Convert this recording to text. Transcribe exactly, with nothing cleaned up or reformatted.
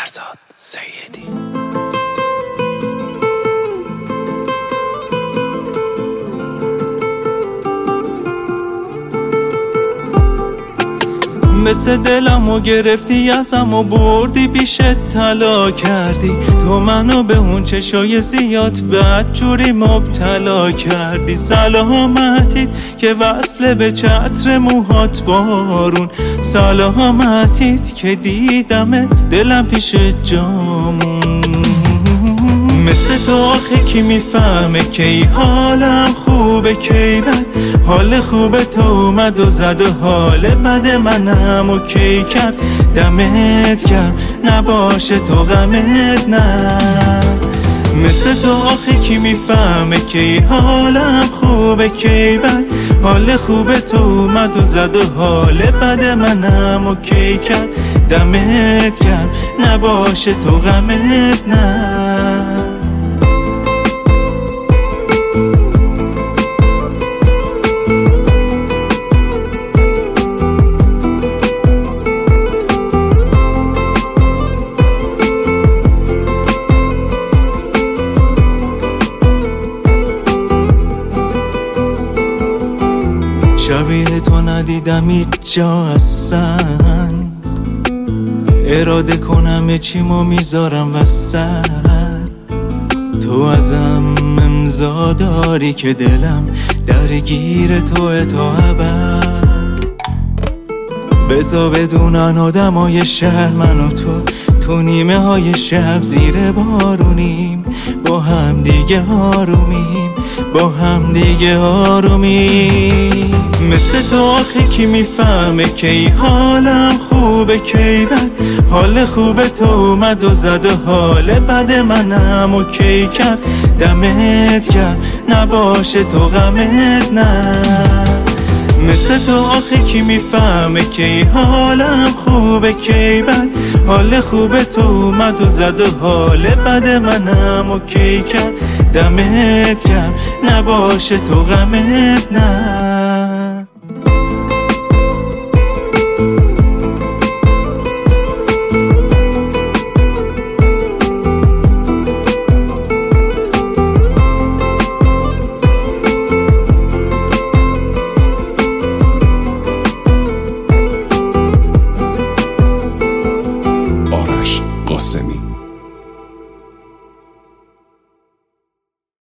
فرزاد سیدی. مثل دلمو گرفتی ازم و بردی پیشت طلا کردی، تو منو به اون چشای زیاد بدجوری مبتلا کردی. سلامتیت که وصله به چتر موهات بارون، سلامتیت که دیدم دلم پیش جامون. مثل تو آخه کی میفهمه کی حالم خوبه کی بد، حال خوبه تو اومد و زد و حال بد منم و کی کرد. دمت گرم نباشه تو غمت نه. مثل تو آخه کی میفهمه کی حالم خوبه کی بد، حال خوبه تو اومد و زد و حال بد منم و کی کرد. دمت گرم نباشه تو غمت نه. شبیه تو ندیدم هیچ جا اصلا، اراده کنم چیمو میذارم وسط. تو ازم امضا داری که دلم درگیر توه تا ابد. بذار بدونن آدمای شهر من و تو، تو نیمه های شب زیر بارونیم، با هم دیگه آرومیم، با هم دیگه آرومیم. مثل تو آخه کی میفهمه کی حالم خوبه کی بد، حال خوبه تو اومد و زد و حال بد منم و کی کرد. دمت گرم نباشه تو غمت نه. مثل تو آخه کی میفهمه کی حالم خوبه کی بد، حال خوبه تو اومد و زد و حال بد منم و کی کرد. دمت گرم نباشه تو غمت نه.